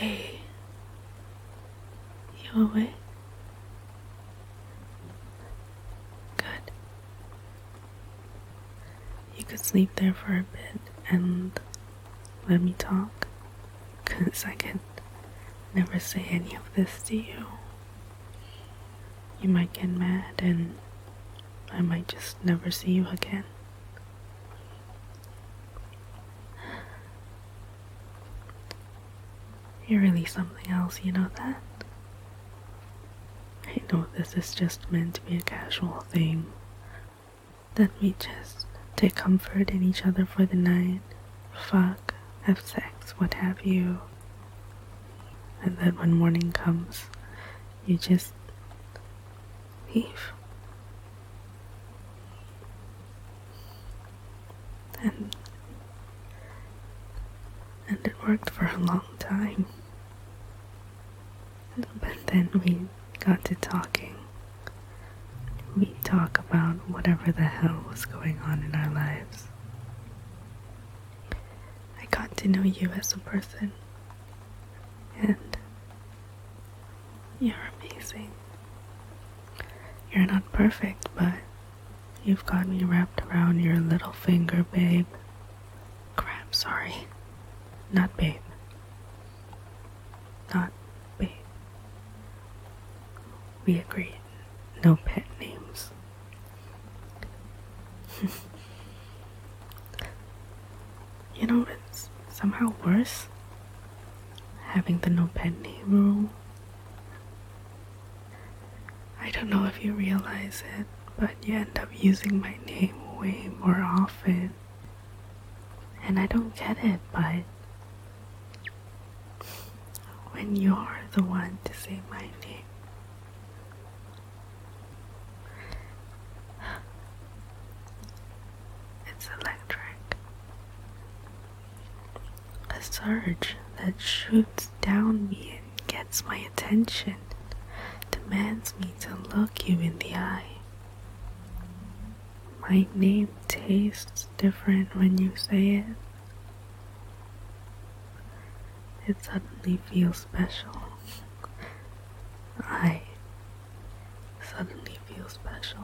Hey, you awake? Good. You could sleep there for a bit and let me talk, 'cause I can never say any of this to you. You might get mad and I might just never see you again. You're really something else, you know that? I know this is just meant to be a casual thing, that we just take comfort in each other for the night, fuck, have sex, what have you, and then when morning comes, you just leave. And it worked for a long time. But then we got to talking. We talk about whatever the hell was going on in our lives. I got to know you as a person, and you're amazing. You're not perfect, but you've got me wrapped around your little finger, babe. Crap, sorry. Not babe. Not babe. We agreed. No pet names. You know, it's somehow worse having the no pet name rule. I don't know if you realize it, but you end up using my name way more often. And I don't get it, but when you're the one to say my name, it's electric. A surge that shoots down me and gets my attention, demands me to look you in the eye. My name tastes different when you say it. It suddenly feels special. I suddenly feel special.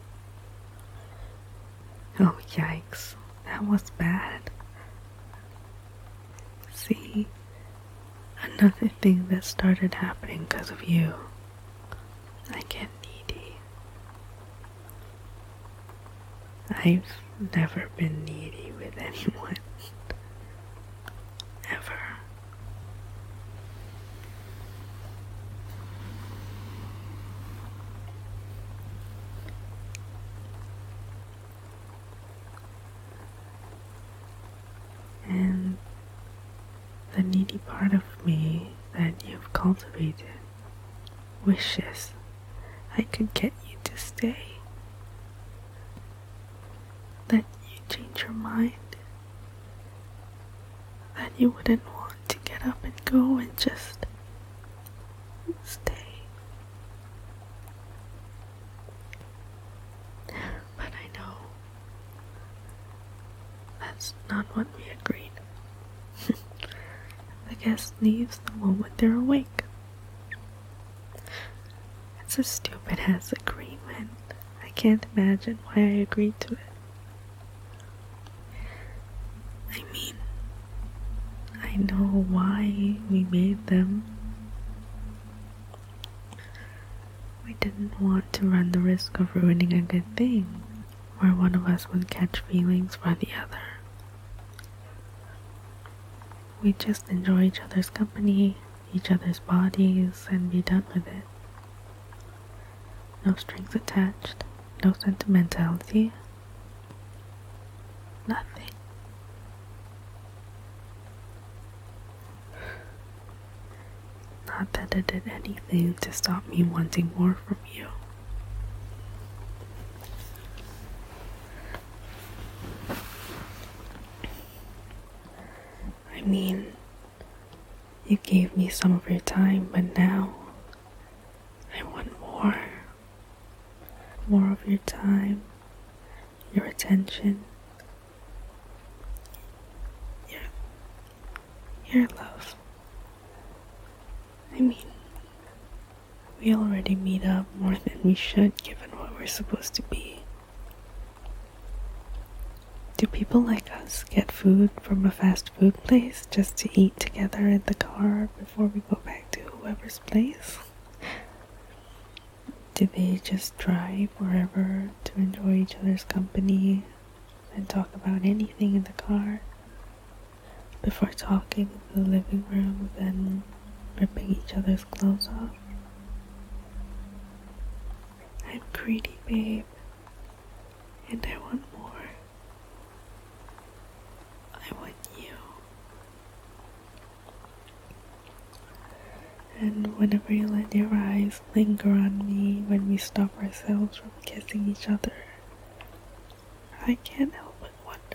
Oh, yikes. That was bad. See, another thing that started happening because of you. I get needy. I've never been needy with anyone. Ever. And the needy part of me that you've cultivated wishes I could get you to stay. That you change your mind. That you wouldn't want to get up and go and just stay. But I know that's not what we agreed. The guest leaves the moment they're awake. It's a stupid ass agreement. I can't imagine why I agreed to it. I mean, I know why we made them. We didn't want to run the risk of ruining a good thing, where one of us would catch feelings for the other. We just enjoy each other's company, each other's bodies, and be done with it. No strings attached, no sentimentality, nothing. Not that it did anything to stop me wanting more from you. I mean, you gave me some of your time, but now I want more. More of your time, your attention, your love. We already meet up more than we should given what we're supposed to be. Do people like us get food from a fast food place just to eat together in the car before we go back to whoever's place? Do they just drive wherever to enjoy each other's company and talk about anything in the car before talking in the living room, then ripping each other's clothes off? I'm greedy, babe, and I want more. I want you. And whenever you let your eyes linger on me when we stop ourselves from kissing each other, I can't help but wonder.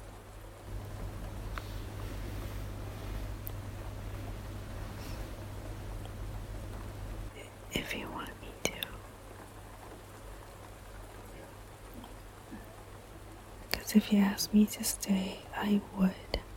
If you want me to. Because if you asked me to stay, I would.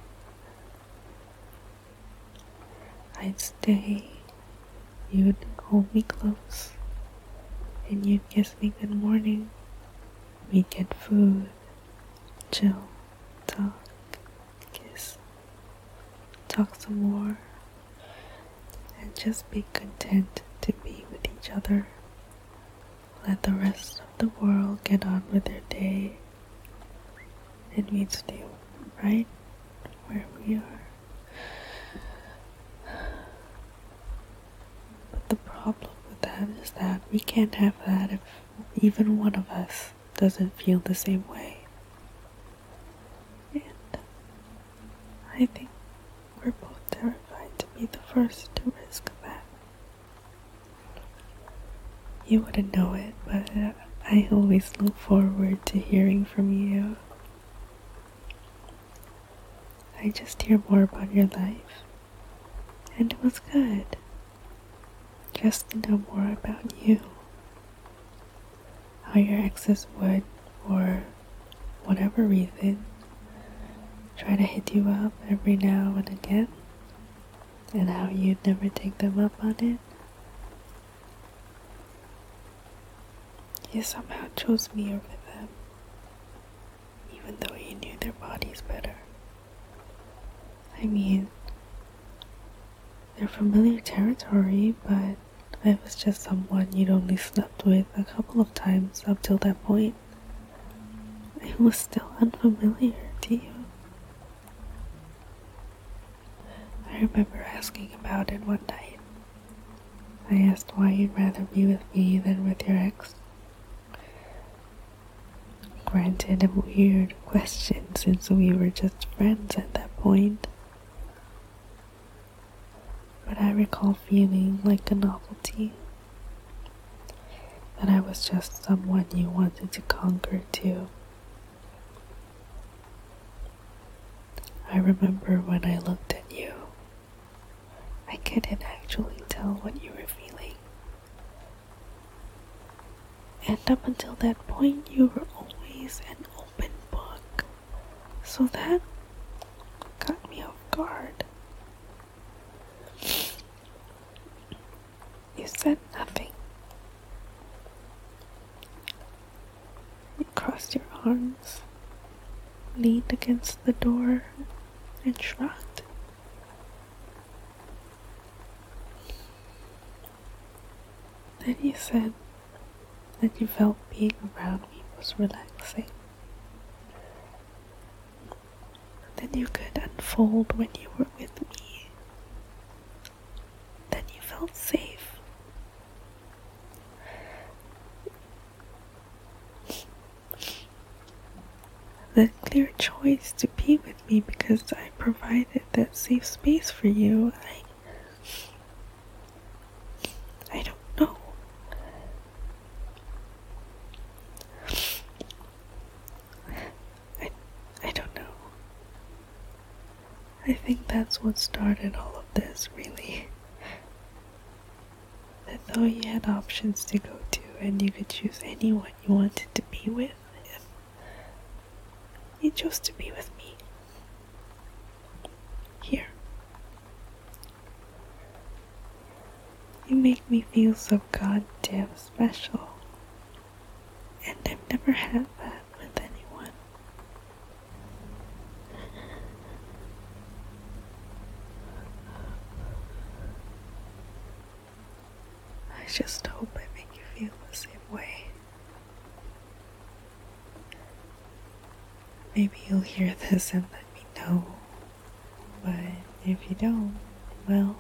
I'd stay, you'd hold me close, and you'd kiss me good morning. We'd get food, chill, talk, kiss, talk some more, and just be content to be with each other. Let the rest of the world get on with their day, and we'd stay right where we are. But the problem with that is that we can't have that if even one of us doesn't feel the same way. And I think we're both terrified to be the first to risk that. You wouldn't know it, but I always look forward to hearing from you. I just hear more about your life, and it was good just to know more about you. How your exes would, for whatever reason, try to hit you up every now and again, and how you'd never take them up on it. You somehow chose me over them, even though you knew their bodies better. I mean, they're familiar territory, but I was just someone you'd only slept with a couple of times up till that point. It was still unfamiliar to you. I remember asking about it one night. I asked why you'd rather be with me than with your ex. Granted, a weird question since we were just friends at that point. But I recall feeling like a novelty. That I was just someone you wanted to conquer too. I remember when I looked at you, I couldn't actually tell what you were feeling. And up until that point, you were always an open book. So that got me off guard. You said nothing. You crossed your arms, leaned against the door, and shrugged. Then you said that you felt being around me was relaxing. Then you could unfold when you were with me. Then you felt safe. The clear choice to be with me because I provided that safe space for you. I don't know. I don't know. I think that's what started all of this, really. That though you had options to go to and you could choose anyone you wanted to be with, you chose to be with me. Here. You make me feel so goddamn special. And I've never had that with anyone. I just hope I make you feel the same way. Maybe you'll hear this and let me know. But if you don't, well...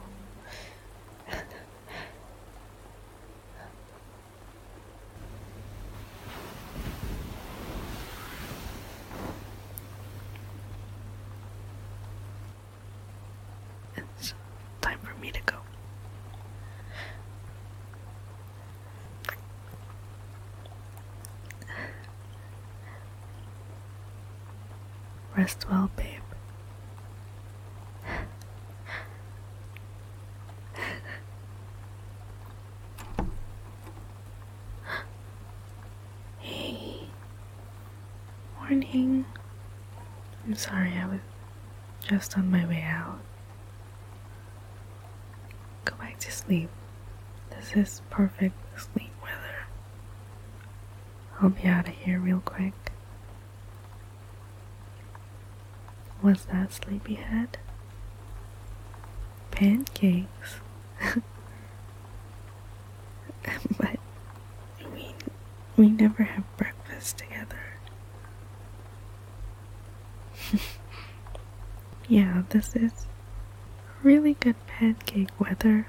it's time for me to go. Rest well, babe. Hey. Morning. I'm sorry, I was just on my way out. Go back to sleep. This is perfect sleep weather. I'll be out of here real quick. What's that, sleepyhead? Pancakes? But we never have breakfast together. Yeah, this is really good pancake weather.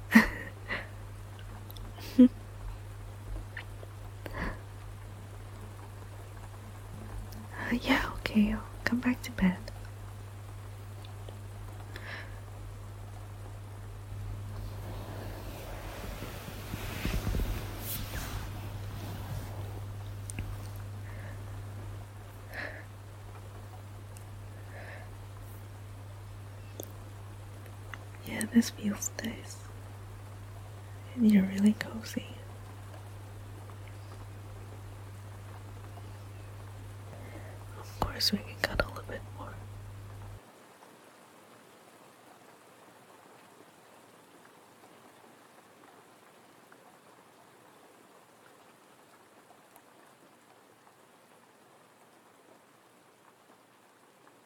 Yeah, okay, I'll come back to bed. Yeah, this feels nice. And you're really cozy. Of course we can cuddle